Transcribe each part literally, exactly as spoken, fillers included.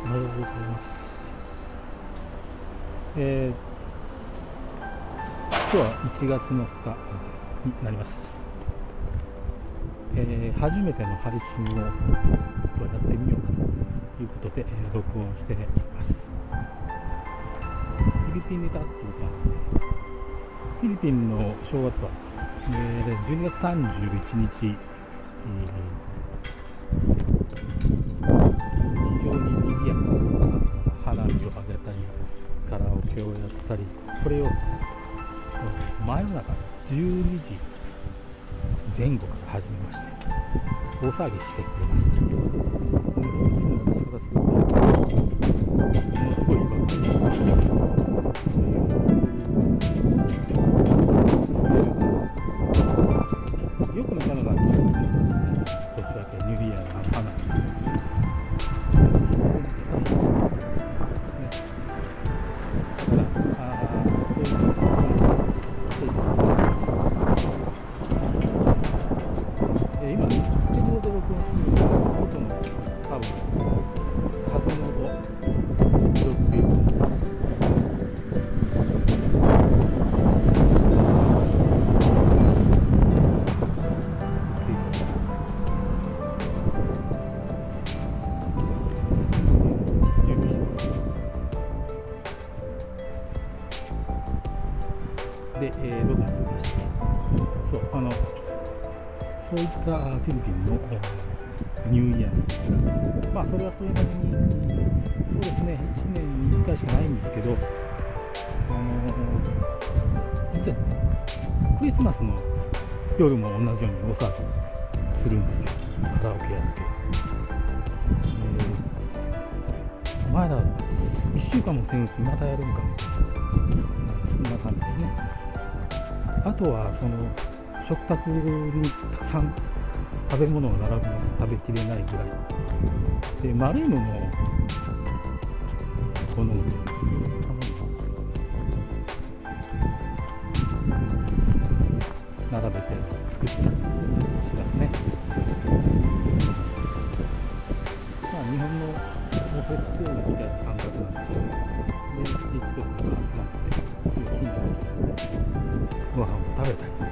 おはようございます。えー、今日はいちがつのふつかになります。えー、初めての配信をやってみようかということで、えー、録音しています。フィリピンネタっていうか、フィリピンの正月は、えー、じゅうにがつさんじゅういちにち、えー、非常に賑やかな花火を上げたりカラオケをやったり、それを真夜中じゅうにじぜん後から始めまして大騒ぎしてくれます。日本人の私からするとものすごいわけです。よく見たのが中国の年明けニューイヤーの花火ですけど、今、スケボーで録音している外の多分風の音拾っていると思います。準備してます。で、えー、どこまで行きまして、そうあのそういったフィリピンのニューイヤーなんですが、まあそれはそれなりに、そうですね、いちねんにいっかいしかないんですけど、あのー、実はクリスマスの夜も同じように大騒ぎするんですよ。カラオケやって、えー、まだいっしゅうかんもせんうちにまたやるのかも、そんな感じですね。あとはその食卓にたくさん食べ物が並びます。食べきれないぐらいで、丸いものを好んで並べて作ったりしますね。まあ日本のおせち料理みたいな感覚なんですよ。で、一族が集まって近所の人たちでご飯を食べたり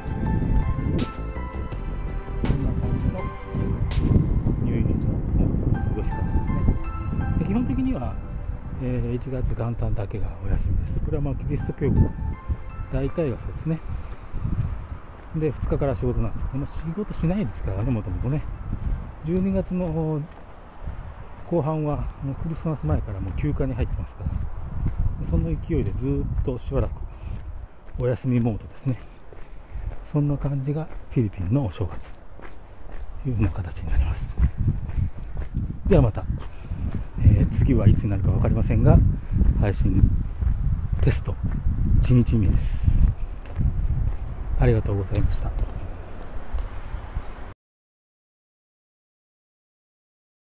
基本的には、えー、いちがつ元旦だけがお休みです。これはまあキリスト教国大体がそうですね。でふつかから仕事なんですけども、仕事しないですからね、もともとね。じゅうにがつの後半はもうクリスマス前からもう休暇に入ってますから、その勢いでずっとしばらくお休みモードですね。そんな感じがフィリピンのお正月というような形になります。ではまた、えー、次はいつになるか分かりませんが、配信テストいちにちめです。ありがとうございました。